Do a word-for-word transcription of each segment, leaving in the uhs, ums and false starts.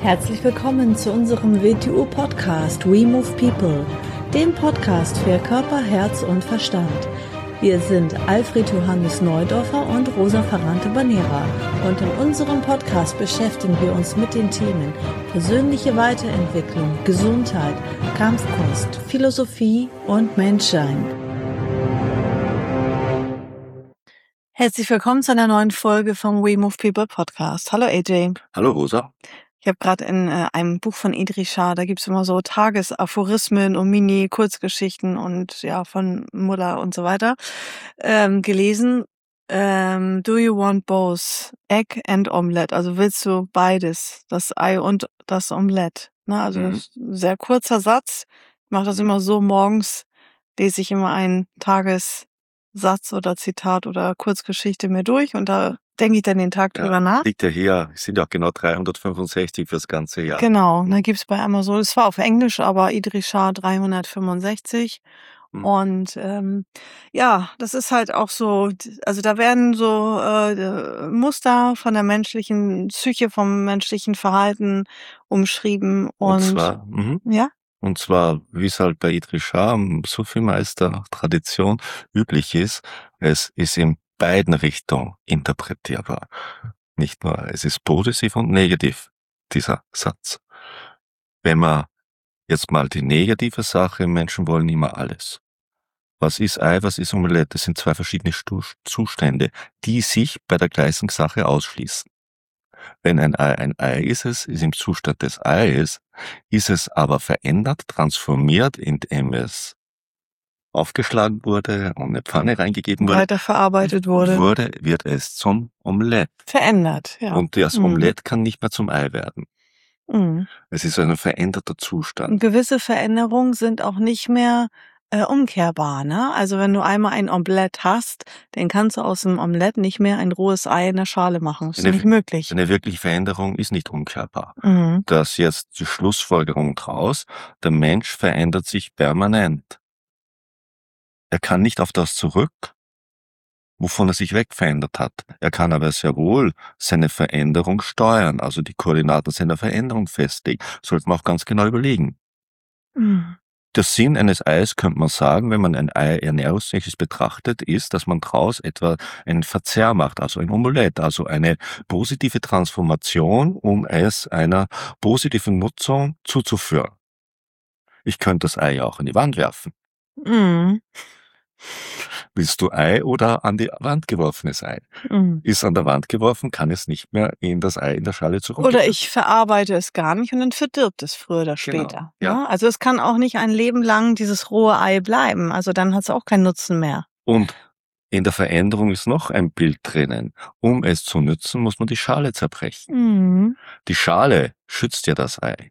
Herzlich willkommen zu unserem W T U-Podcast We Move People, dem Podcast für Körper, Herz und Verstand. Wir sind Alfred Johannes Neudorfer und Rosa Ferrante-Banera und in unserem Podcast beschäftigen wir uns mit den Themen persönliche Weiterentwicklung, Gesundheit, Kampfkunst, Philosophie und Menschsein. Herzlich willkommen zu einer neuen Folge vom We Move People Podcast. Hallo A J. Hallo Rosa. Ich habe gerade in äh, einem Buch von Idris Shah, da gibt's immer so Tagesaphorismen und Mini-Kurzgeschichten und ja von Mullah und so weiter, ähm, gelesen. Ähm, do you want both? Egg and Omelette. Also willst du beides, das Ei und das Omelette? Na, also Mhm. das ist ein sehr kurzer Satz. Ich mache das immer so, morgens lese ich immer einen Tagessatz oder Zitat oder Kurzgeschichte mir durch und da denke ich dann den Tag drüber nach. Liegt ja hier, es sind ja auch genau dreihundertfünfundsechzig fürs ganze Jahr. Genau, da gibt's bei Amazon, es war auf Englisch, aber Idris Shah dreihundertfünfundsechzig. Mhm. Und ähm, ja, das ist halt auch so, also da werden so äh, Muster von der menschlichen Psyche, vom menschlichen Verhalten umschrieben. Und, Und zwar, mhm. ja, und zwar, wie es halt bei Idris Shah, dem Sufi-Meister Tradition üblich ist, es ist in beiden Richtungen interpretierbar. Nicht nur, es ist positiv und negativ, dieser Satz. Wenn man jetzt mal die negative Sache, Menschen wollen immer alles. Was ist Ei, was ist Omelette? Das sind zwei verschiedene Stu- Zustände, die sich bei der gleichen Sache ausschließen. Wenn ein Ei ein Ei ist, es ist im Zustand des Eies, ist es aber verändert, transformiert, indem es aufgeschlagen wurde und eine Pfanne reingegeben wurde, weiterverarbeitet wurde. wurde, wird es zum Omelett. Verändert, ja. Und das Mhm. Omelett kann nicht mehr zum Ei werden. Mhm. Es ist ein veränderter Und Zustand. gewisse Veränderungen sind auch nicht mehr äh, umkehrbar, ne? Also wenn du einmal ein Omelett hast, dann kannst du aus dem Omelett nicht mehr ein rohes Ei in der Schale machen. Das ist Eine- nicht möglich. Eine wirkliche Veränderung ist nicht umkehrbar. Mhm. Das ist jetzt die Schlussfolgerung draus, der Mensch verändert sich permanent. Er kann nicht auf das zurück, wovon er sich weg verändert hat. Er kann aber sehr wohl seine Veränderung steuern, also die Koordinaten seiner Veränderung festlegen. Sollte man auch ganz genau überlegen. Mhm. Der Sinn eines Eis, könnte man sagen, wenn man ein Ei ernährungstechnisch betrachtet, ist, dass man daraus etwa einen Verzehr macht, also ein Omelett, also eine positive Transformation, um es einer positiven Nutzung zuzuführen. Ich könnte das Ei ja auch in die Wand werfen. Mhm. Willst du Ei oder an die Wand geworfenes Ei? Mhm. Ist an der Wand geworfen, kann es nicht mehr in das Ei in der Schale zurück. Oder ich verarbeite es gar nicht und dann verdirbt es früher oder Genau, später. ja. Ne? Also es kann auch nicht ein Leben lang dieses rohe Ei bleiben. Also dann hat es auch keinen Nutzen mehr. Und in der Veränderung ist noch ein Bild drinnen. Um es zu nützen, muss man die Schale zerbrechen. Mhm. Die Schale schützt ja das Ei.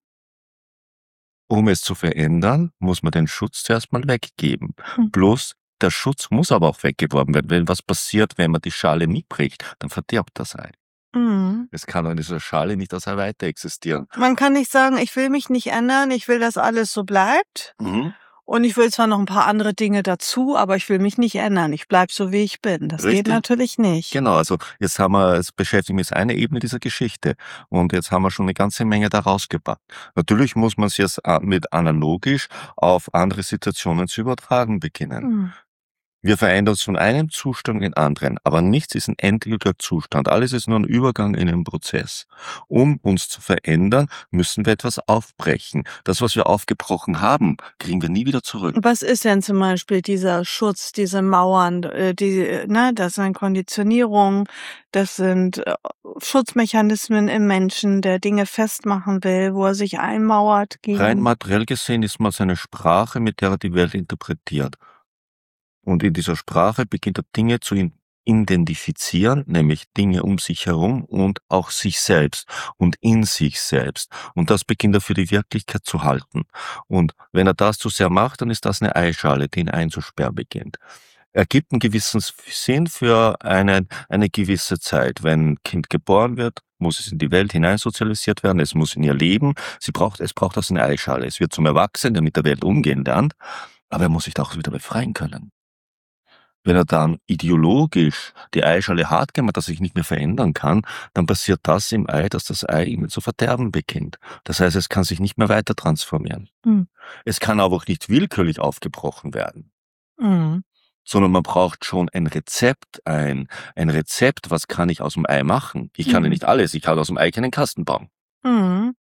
Um es zu verändern, muss man den Schutz zuerst mal weggeben. Hm. Bloß der Schutz muss aber auch weggeworfen werden. Wenn was passiert, wenn man die Schale nicht bricht, dann verdirbt das Ei. Mhm. Es kann in dieser Schale nicht das Ei weiter existieren. Man kann nicht sagen, ich will mich nicht ändern, ich will, dass alles so bleibt. Mhm. Und ich will zwar noch ein paar andere Dinge dazu, aber ich will mich nicht ändern. Ich bleib so, wie ich bin. Das Richtig. geht natürlich nicht. Genau, also jetzt haben wir, jetzt beschäftigen wir uns eine Ebene dieser Geschichte und jetzt haben wir schon eine ganze Menge da rausgepackt. Natürlich muss man es jetzt mit analogisch auf andere Situationen zu übertragen beginnen. Mhm. Wir verändern uns von einem Zustand in den anderen, aber nichts ist ein endgültiger Zustand. Alles ist nur ein Übergang in einen Prozess. Um uns zu verändern, müssen wir etwas aufbrechen. Das, was wir aufgebrochen haben, kriegen wir nie wieder zurück. Was ist denn zum Beispiel dieser Schutz, diese Mauern, äh, die, ne, das sind Konditionierungen, das sind äh, Schutzmechanismen im Menschen, der Dinge festmachen will, wo er sich einmauert gegen. Rein materiell gesehen ist man seine Sprache, mit der er die Welt interpretiert. Und in dieser Sprache beginnt er Dinge zu identifizieren, nämlich Dinge um sich herum und auch sich selbst und in sich selbst. Und das beginnt er für die Wirklichkeit zu halten. Und wenn er das zu sehr macht, dann ist das eine Eischale, die ihn einzusperren beginnt. Er gibt einen gewissen Sinn für eine, eine gewisse Zeit. Wenn ein Kind geboren wird, muss es in die Welt hineinsozialisiert werden, es muss in ihr leben, sie braucht, es braucht das eine Eischale. Es wird zum Erwachsenen, der mit der Welt umgehen lernt, aber er muss sich da auch wieder befreien können. Wenn er dann ideologisch die Eischale hart gemacht, dass sich nicht mehr verändern kann, dann passiert das im Ei, dass das Ei immer zu verderben beginnt. Das heißt, es kann sich nicht mehr weiter transformieren. Mhm. Es kann aber auch nicht willkürlich aufgebrochen werden. Mhm. Sondern man braucht schon ein Rezept, ein, ein Rezept, was kann ich aus dem Ei machen. Ich kann ja Mhm. nicht alles, ich kann aus dem Ei keinen Kasten bauen. Mhm.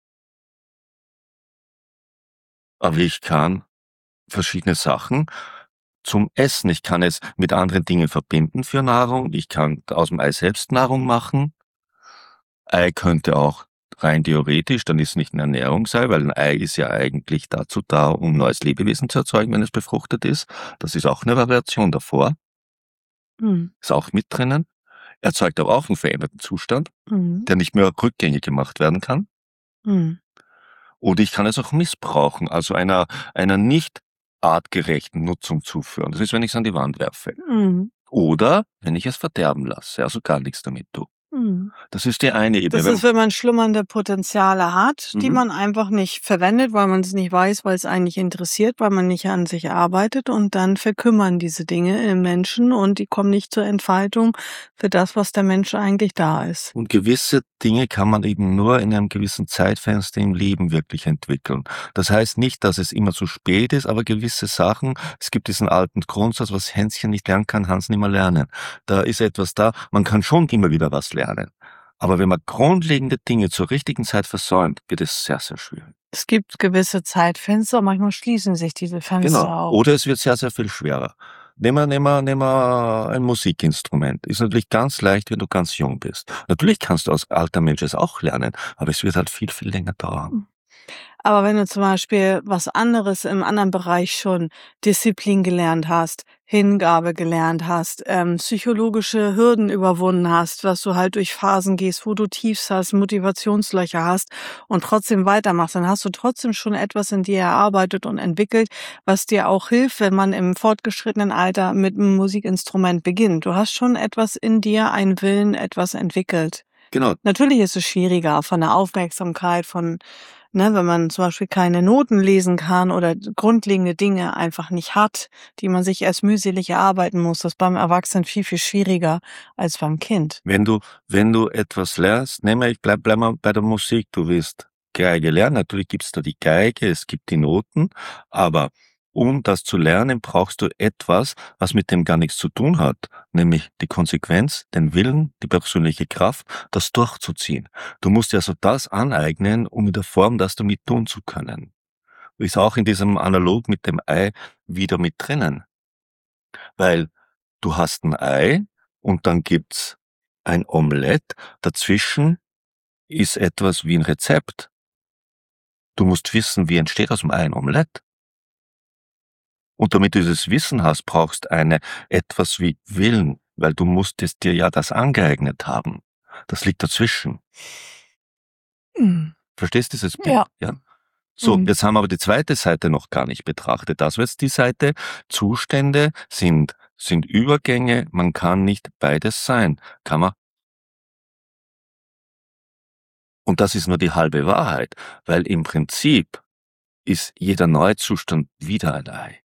Aber ich kann verschiedene Sachen zum Essen. Ich kann es mit anderen Dingen verbinden für Nahrung. Ich kann aus dem Ei selbst Nahrung machen. Ei könnte auch rein theoretisch, dann ist es nicht ein Ernährungsei, weil ein Ei ist ja eigentlich dazu da, um neues Lebewesen zu erzeugen, wenn es befruchtet ist. Das ist auch eine Variation davor. Mhm. Ist auch mit drinnen. Erzeugt aber auch einen veränderten Zustand, Mhm. der nicht mehr rückgängig gemacht werden kann. Mhm. Oder ich kann es auch missbrauchen, also einer, einer nicht artgerechten Nutzung zuführen. Das ist, wenn ich es an die Wand werfe. Mhm. Oder wenn ich es verderben lasse, also gar nichts damit tue. Mhm. Das ist die eine Ebene. Das ist, wenn man schlummernde Potenziale hat, die Mhm. man einfach nicht verwendet, weil man es nicht weiß, weil es einen nicht interessiert, weil man nicht an sich arbeitet, und dann verkümmern diese Dinge im Menschen und die kommen nicht zur Entfaltung für das, was der Mensch eigentlich da ist. Und gewisse Dinge kann man eben nur in einem gewissen Zeitfenster im Leben wirklich entwickeln. Das heißt nicht, dass es immer zu spät ist, aber gewisse Sachen, es gibt diesen alten Grundsatz, was Hänschen nicht lernen kann, Hans nicht mehr lernen. Da ist etwas da, man kann schon immer wieder was lernen. Aber wenn man grundlegende Dinge zur richtigen Zeit versäumt, wird es sehr, sehr schwierig. Es gibt gewisse Zeitfenster, manchmal schließen sich diese Fenster Genau. auch. Oder es wird sehr, sehr viel schwerer. Nehmen wir, nehmen wir, nehmen wir ein Musikinstrument. Ist natürlich ganz leicht, wenn du ganz jung bist. Natürlich kannst du als alter Mensch es auch lernen, aber es wird halt viel, viel länger dauern. Aber wenn du zum Beispiel was anderes im anderen Bereich schon Disziplin gelernt hast, Hingabe gelernt hast, ähm, psychologische Hürden überwunden hast, was du halt durch Phasen gehst, wo du Tiefs hast, Motivationslöcher hast und trotzdem weitermachst, dann hast du trotzdem schon etwas in dir erarbeitet und entwickelt, was dir auch hilft, wenn man im fortgeschrittenen Alter mit einem Musikinstrument beginnt. Du hast schon etwas in dir, einen Willen, etwas entwickelt. Genau. Natürlich ist es schwieriger von der Aufmerksamkeit, von Ne, wenn man zum Beispiel keine Noten lesen kann oder grundlegende Dinge einfach nicht hat, die man sich erst mühselig erarbeiten muss, das ist beim Erwachsenen viel, viel schwieriger als beim Kind. Wenn du, wenn du etwas lernst, nehmen wir, ich bleib, bleib mal bei der Musik, du wirst Geige lernen, natürlich gibt's da die Geige, es gibt die Noten, aber um das zu lernen, brauchst du etwas, was mit dem gar nichts zu tun hat, nämlich die Konsequenz, den Willen, die persönliche Kraft, das durchzuziehen. Du musst dir also das aneignen, um in der Form das damit tun zu können. Ist auch in diesem Analog mit dem Ei wieder mit drinnen. Weil du hast ein Ei und dann gibt's ein Omelett, dazwischen ist etwas wie ein Rezept. Du musst wissen, wie entsteht aus dem Ei ein Omelett. Und damit du dieses Wissen hast, brauchst eine etwas wie Willen, weil du musstest dir ja das angeeignet haben. Das liegt dazwischen. Mhm. Verstehst du dieses Bild? Ja. Ja. So, Mhm. jetzt haben wir aber die zweite Seite noch gar nicht betrachtet. Das war jetzt die Seite, Zustände sind, sind Übergänge, man kann nicht beides sein. Kann man? Und das ist nur die halbe Wahrheit, weil im Prinzip ist jeder neue Zustand wieder ein Ei.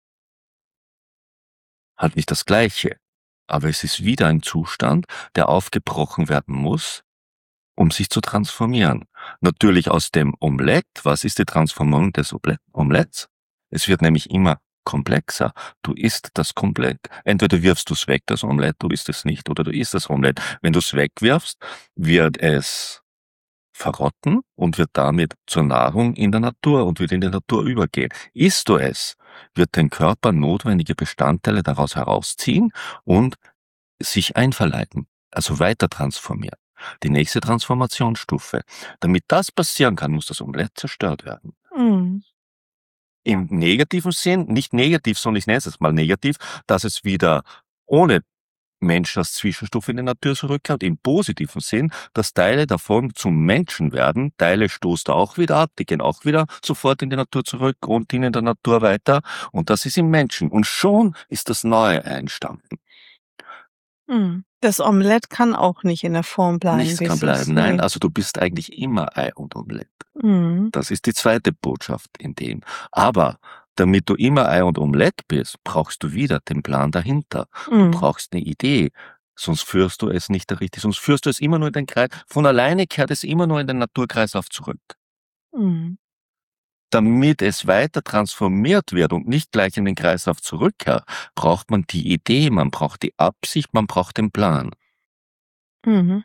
Halt nicht das Gleiche, aber es ist wieder ein Zustand, der aufgebrochen werden muss, um sich zu transformieren. Natürlich aus dem Omelett, was ist die Transformation des Omeletts? Es wird nämlich immer komplexer. Du isst das komplett. Entweder wirfst du es weg, das Omelett, du isst es nicht, oder du isst das Omelett. Wenn du es wegwirfst, wird es verrotten und wird damit zur Nahrung in der Natur und wird in die Natur übergehen. Isst du es, wird dein Körper notwendige Bestandteile daraus herausziehen und sich einverleiben, also weiter transformieren. Die nächste Transformationsstufe. Damit das passieren kann, muss das Omelett zerstört werden. Mhm. Im negativen Sinn, nicht negativ, sondern ich nenne es jetzt mal negativ, dass es wieder ohne Mensch als Zwischenstufe in die Natur zurückkehrt, im positiven Sinn, dass Teile davon zum Menschen werden, Teile stoßt er auch wieder ab, die gehen auch wieder sofort in die Natur zurück und dienen der Natur weiter, und das ist im Menschen. Und schon ist das Neue entstanden. Mhm. Das Omelett kann auch nicht in der Form bleiben. Nichts wie kann es bleiben, ist. nein, Nee. also du bist eigentlich immer Ei und Omelett. Mhm. Das ist die zweite Botschaft in dem. Aber Damit du immer Ei und Omelett bist, brauchst du wieder den Plan dahinter. Du Mhm. brauchst eine Idee, sonst führst du es nicht richtig, sonst führst du es immer nur in den Kreis. Von alleine kehrt es immer nur in den Naturkreislauf zurück. Mhm. Damit es weiter transformiert wird und nicht gleich in den Kreislauf zurückkehrt, braucht man die Idee, man braucht die Absicht, man braucht den Plan. Mhm.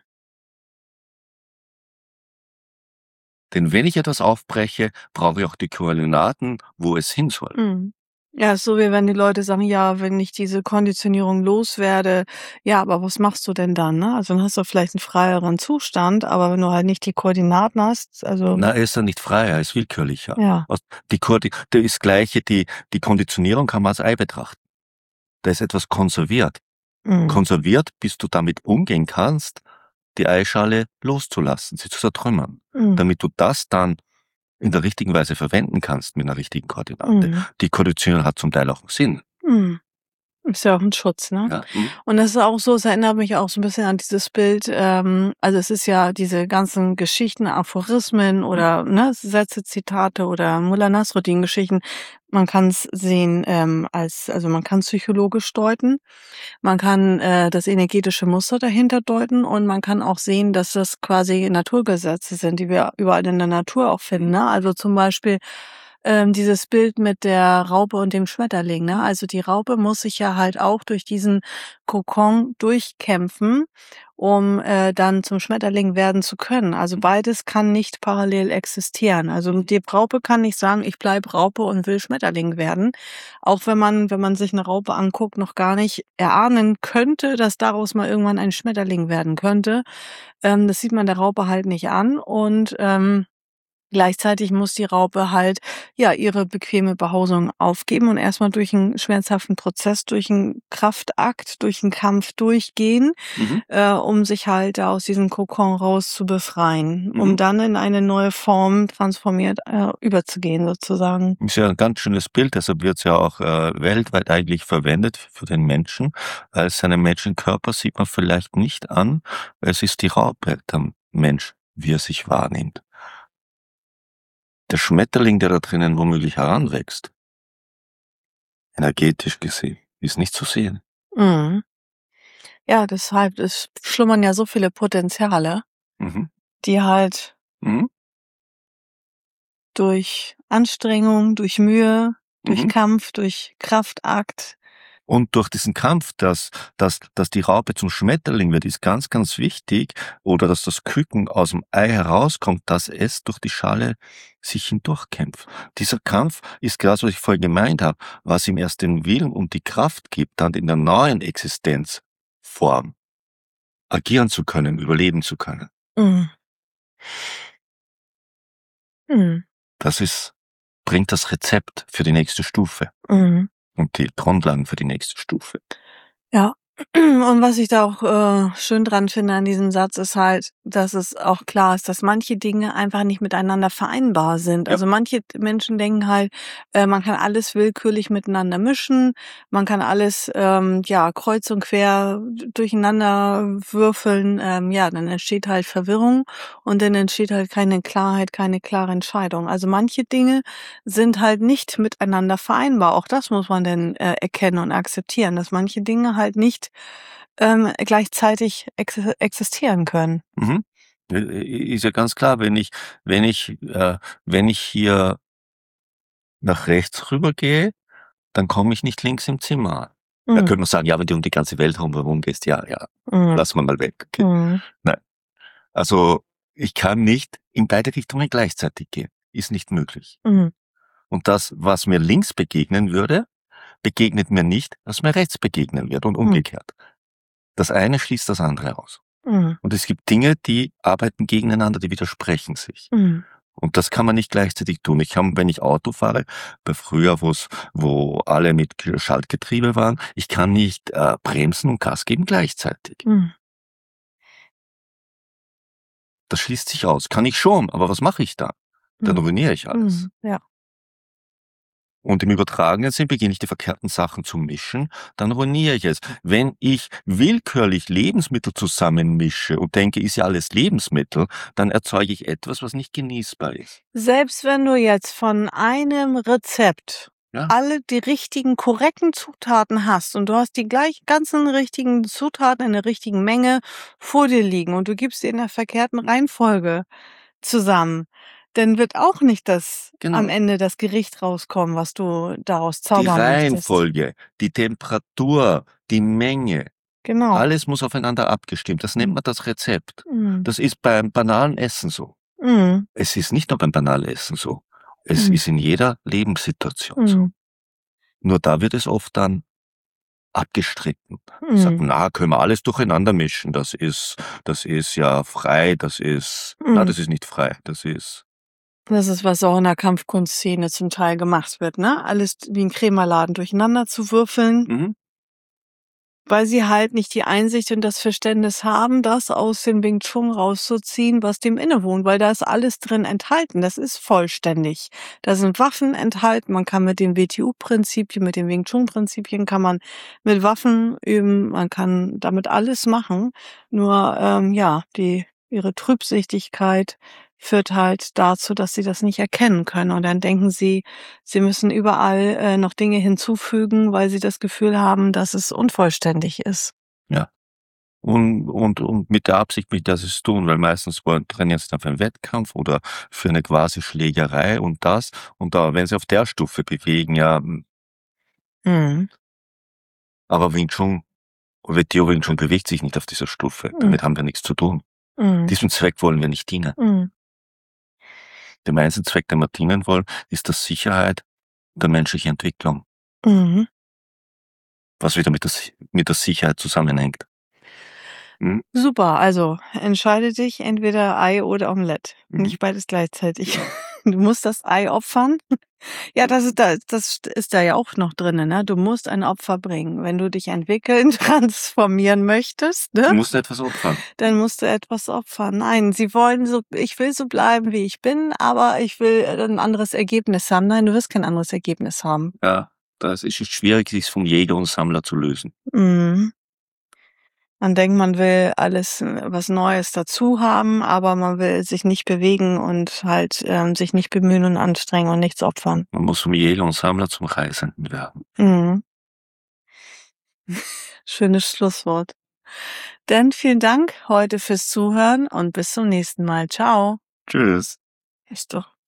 Denn wenn ich etwas aufbreche, brauche ich auch die Koordinaten, wo es hin soll. Mhm. Ja, ist so wie wenn die Leute sagen: „Ja, wenn ich diese Konditionierung loswerde, ja, aber was machst du denn dann, ne?“ Also, dann hast du vielleicht 'n freieren Zustand, aber wenn du halt nicht die Koordinaten hast, also Na, er ist ja nicht frei, er ist willkürlicher. ja. Was die Koordi das Gleiche, die die Konditionierung kann man als Ei betrachten. Da ist etwas konserviert. Mhm. Konserviert, bis du damit umgehen kannst, die Eischale loszulassen, sie zu zertrümmern, Mhm. damit du das dann in der richtigen Weise verwenden kannst mit 'ner richtigen Koordinate. Mhm. Die Konditionierung hat zum Teil auch 'n Sinn. Mhm. Ist ja auch 'n Schutz, ne? Ja, mhm. Und das ist auch so, es erinnert mich auch so 'n bisschen an dieses Bild, ähm also, es ist ja diese ganzen Geschichten, Aphorismen oder, ne, Sätze, Zitate oder Mullah Nasruddin-Geschichten. Man kann's sehen, ähm, als also, man kann's psychologisch deuten. Man kann, äh, das energetische Muster dahinter deuten und man kann auch sehen, dass das quasi Naturgesetze sind, die wir überall in der Natur auch finden, ne? Also, zum Beispiel, ähm, dieses Bild mit der Raupe und dem Schmetterling, ne? Also, die Raupe muss sich ja halt auch durch diesen Kokon durchkämpfen, um, äh, dann zum Schmetterling werden zu können. Also, beides kann nicht parallel existieren. Also, die Raupe kann nicht sagen: „Ich bleibe Raupe und will Schmetterling werden.“ Auch wenn man wenn man sich 'ne Raupe anguckt, noch gar nicht erahnen könnte, dass daraus mal irgendwann ein Schmetterling werden könnte. Ähm, das sieht man der Raupe halt nicht an und, ähm, gleichzeitig muss die Raupe halt, ja, ihre bequeme Behausung aufgeben und erst mal durch 'n schmerzhaften Prozess, durch 'n Kraftakt, durch 'n Kampf durchgehen, Mhm. äh, um sich halt da aus diesem Kokon raus zu befreien, um Mhm. dann in eine neue Form transformiert, äh, überzugehen sozusagen. Ist ja 'n ganz schönes Bild, deshalb wird's ja auch, äh, weltweit eigentlich verwendet für den Menschen. Weil seinen Menschenkörper sieht man vielleicht nicht an, es ist die Raupe, der Mensch, wie er sich wahrnimmt. Der Schmetterling, der da drinnen womöglich heranwächst energetisch gesehen, ist nicht zu sehen. Mhm. Ja, deshalb, es schlummern ja so viele Potenziale Mhm. die halt Mhm. durch Anstrengung, durch Mühe, durch Mhm. Kampf, durch Kraftakt Und durch diesen Kampf, dass dass dass die Raupe zum Schmetterling wird, ist ganz, ganz wichtig oder dass das Küken aus'm Ei herauskommt, dass es durch die Schale sich hindurchkämpft. Dieser Kampf ist grad, was ich vorher gemeint habe, was ihm erst den Willen und die Kraft gibt, dann in der neuen Existenzform agieren zu können, überleben zu können. Mhm. Mhm. Das ist bringt das Rezept für die nächste Stufe Mhm. und die Grundlagen für die nächste Stufe. Ja, und was ich da auch, äh, schön dran finde an diesem Satz ist halt, dass es auch klar ist, dass manche Dinge einfach nicht miteinander vereinbar sind. Ja. Also, manche Menschen denken halt, äh, man kann alles willkürlich miteinander mischen, man kann alles, ähm, ja, kreuz und quer d durcheinander würfeln. Ähm, ja, dann entsteht halt Verwirrung und dann entsteht halt keine Klarheit, keine klare Entscheidung. Also, manche Dinge sind halt nicht miteinander vereinbar. Auch das muss man denn, äh, erkennen und akzeptieren, dass manche Dinge halt nicht, ähm, gleichzeitig exis existieren können. Mhm. I i ist ja ganz klar, wenn ich wenn ich äh, wenn ich hier nach rechts rübergehe, dann komme ich nicht links im Zimmer an. Da Mhm. könnte man sagen: „Ja, wenn du um die ganze Welt herum gehst, ja, ja, Mhm. lassen wir mal weg, okay.“ Mhm. Nein. Also, ich kann nicht in beide Richtungen gleichzeitig gehen, ist nicht möglich. Mhm. Und das, was mir links begegnen würde, begegnet mir nicht, was mir rechts begegnen wird und Mhm. umgekehrt. Das eine schließt das andere aus. Mhm. Und es gibt Dinge, die arbeiten gegeneinander, die widersprechen sich. Mhm. Und das kann man nicht gleichzeitig tun. Ich kann, wenn ich Auto fahre, bei früher, wo's wo alle mit G Schaltgetriebe waren, ich kann nicht, äh, bremsen und Gas geben gleichzeitig. Mhm. Das schließt sich aus. Kann ich schon, aber was mache ich dann? Dann Mhm. ruiniere ich alles. Mhm. Ja. Und im übertragenen Sinn beginne ich die verkehrten Sachen zu mischen, dann ruiniere ich es. Wenn ich willkürlich Lebensmittel zusammenmische und denke, ist ja alles Lebensmittel, dann erzeuge ich etwas, was nicht genießbar ist. Selbst wenn du jetzt von einem Rezept Ja. alle die richtigen, korrekten Zutaten hast und du hast die gleich ganzen richtigen Zutaten in der richtigen Menge vor dir liegen und du gibst sie in der verkehrten Reihenfolge zusammen, dann wird auch nicht das Genau. am Ende das Gericht rauskommen, was du daraus Die zaubern möchtest. Reihenfolge, die Temperatur, die Menge, Genau. alles muss aufeinander abgestimmt. Das nennt Mhm. man das Rezept. Mhm. Das ist beim banalen Essen so. Mhm. Es ist nicht nur beim banalen Essen so. Es Mhm. ist in jeder Lebenssituation so. Mhm. Nur da wird es oft dann abgestritten. Sagt, Mhm. na, können wir alles durcheinander mischen. Das ist, das ist ja frei, das ist, na, Mhm. das ist nicht frei. Das ist, Das ist, was auch in der Kampfkunstszene zum Teil gemacht wird, ne? Alles wie ein Krämerladen durcheinander zu würfeln, mhm. weil sie halt nicht die Einsicht und das Verständnis haben, das aus dem Wing Chun rauszuziehen, was dem innewohnt, weil da ist alles drin enthalten. Das ist vollständig. Da sind Waffen enthalten. Man kann mit den W T U-Prinzipien, mit den Wing Chun-Prinzipien kann man mit Waffen üben. Man kann damit alles machen. Nur, ähm, ja, die, ihre Trübsichtigkeit führt halt dazu, dass sie das nicht erkennen können. Und dann denken sie, sie müssen überall äh, noch Dinge hinzufügen, weil sie das Gefühl haben, dass es unvollständig ist. Ja. Und, und, und mit der Absicht, mit der sie es tun, weil meistens wollen, trainieren sie dann für einen Wettkampf oder für eine quasi Schlägerei und das. Und da, wenn sie auf der Stufe bewegen, ja, Mhm. aber Wing Chun, W T O Wing Chun bewegt sich nicht auf dieser Stufe. Mhm. Damit haben wir nichts zu tun. Mhm. Diesem Zweck wollen wir nicht dienen. Mhm. Dem einzigen Zweck, den wir dienen wollen, ist die Sicherheit der menschlichen Entwicklung, Mhm. was wieder mit der, Si- mit der Sicherheit zusammenhängt. Hm? Super, also entscheide dich entweder Ei oder Omelett. Mhm. Nicht beides gleichzeitig. Du musst das Ei opfern. Ja, das ist da, das ist da ja auch noch drinne, ne? Du musst ein Opfer bringen. Wenn du dich entwickeln, transformieren möchtest, Du ne? musst etwas opfern. Dann musst du etwas opfern. Nein, sie wollen so, ich will so bleiben, wie ich bin, aber ich will ein anderes Ergebnis haben. Nein, du wirst kein anderes Ergebnis haben. Ja, das ist schwierig, sich vom Jäger und Sammler zu lösen. Mhm. Man denkt, man will alles äh, was Neues dazu haben, aber man will sich nicht bewegen und halt ähm, sich nicht bemühen und anstrengen und nichts opfern. Man muss vom Jäger und Sammler zum Reisenden werden. Mhm. Schönes Schlusswort. Dann vielen Dank heute fürs Zuhören und bis zum nächsten Mal. Ciao. Tschüss. Ist doch